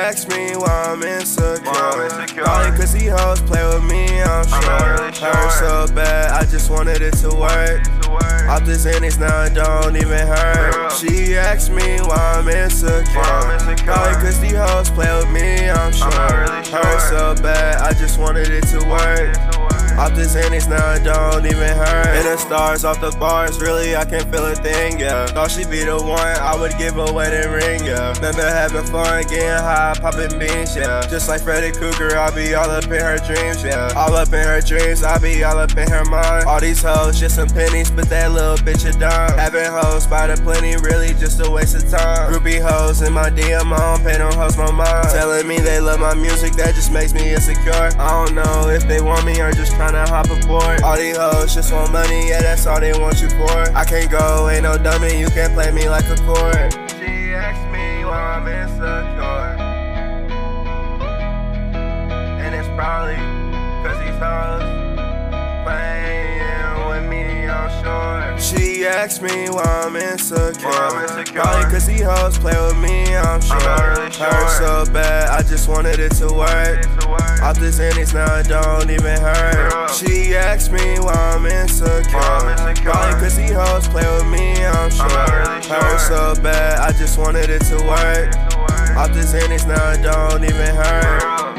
asks me why I'm insecure. Probably cause these hoes play with me, I'm sure. Hurt so bad, I just wanted it to work. Off the Xanax, now it don't even hurt. She asks me why I'm insecure. Probably cause these hoes play with me, I'm sure. Hurt so bad, I just wanted it to work. Off the Xanax, now it don't even hurt. And the stars off the bars, really I can't feel a thing, yeah. Thought she'd be the one, I would give a wedding ring, yeah. Remember having fun, getting high, popping beans, yeah. Just like Freddy Krueger, I'll be all up in her dreams, yeah. All up in her dreams, I'll be all up in her mind. All these hoes, just some pennies, but that little bitch a dime. Having hoes by the plenty, really just a waste of time. Groupie hoes in my DM, I don't pay no hoes my mind. Telling me they love my music, that just makes me insecure. I don't know if they want me or just tryna hop aboard. All these hoes just want money, yeah, that's all they want you for. I can't go, ain't no dummy, you can't play me like a chord. She asks me why I'm insecure, and it's probably cause these hoes playing with me, I'm sure. She asks me why I'm insecure. Probably cause these hoes play with me, I'm sure. Hurt so bad, I just wanted it to work. Off the Xanax, now it don't even hurt. She asks me why I'm insecure. Probably cause these hoes play with me, I'm sure. Hurt so bad, I just wanted it to work. Off the Xanax, now it don't even hurt.